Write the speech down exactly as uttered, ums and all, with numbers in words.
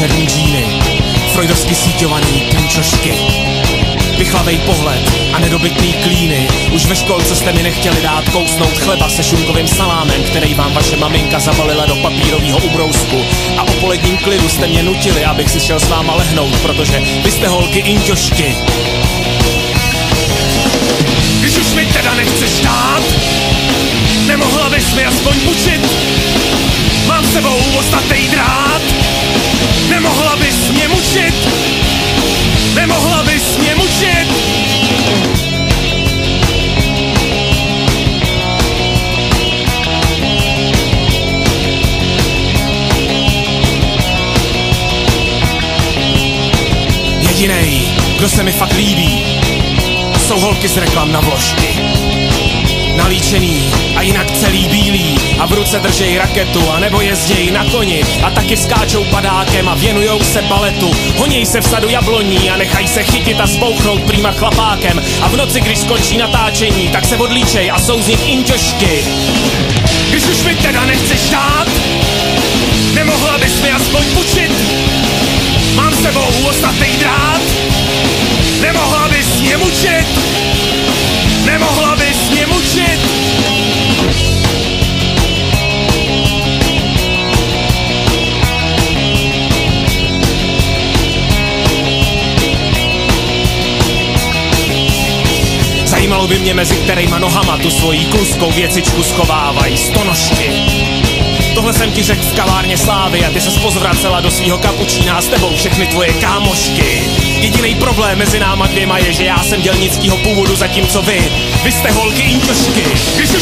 černý džíny, freudovsky síťovaný pinčošky, vychlavej pohled a nedobytný klíny. Už ve školce jste mi nechtěli dát kousnout chleba se šunkovým salámem, který vám vaše maminka zabalila do papírového ubrousku. A o poledním klidu jste mě nutili, abych si šel s váma lehnout, protože vy jste holky inťošky. Když už mi teda nechceš dát, nemohla bys mi aspoň půjčit? Mám s sebou ostatej drát, nemohla bys mě mučit? Nemohla bys mě mučit? Jedinej, kdo se mi fakt líbí, jsou holky z reklam na vložky. Nalíčený a jinak celý bílý a v ruce držej raketu a nebo jezděj na koni a taky skáčou padákem a věnujou se baletu. Honěj se v sadu jabloní a nechaj se chytit a zbouchnout prýma chlapákem a v noci, když skončí natáčení, tak se odlíčej a jsou z nich inťošky. Když už mi teda nechceš dát, nemohla bys mi aspoň půjčit? Mám s sebou ostatej drát, nemohla bys mě mučit? Nemohla bys mě mučit? Zajímalo by mě, mezi kterejma nohama tu svojí kluskou věcičku schovávají stonožky. Tohle jsem ti řekl v kavárně slávy a ty se pozvracela do svýho kapučína a s tebou všechny tvoje kámošky. Jedinej problém mezi náma dvěma je, že já jsem dělnickýho původu, zatímco vy, vy jste holky inťošky. Když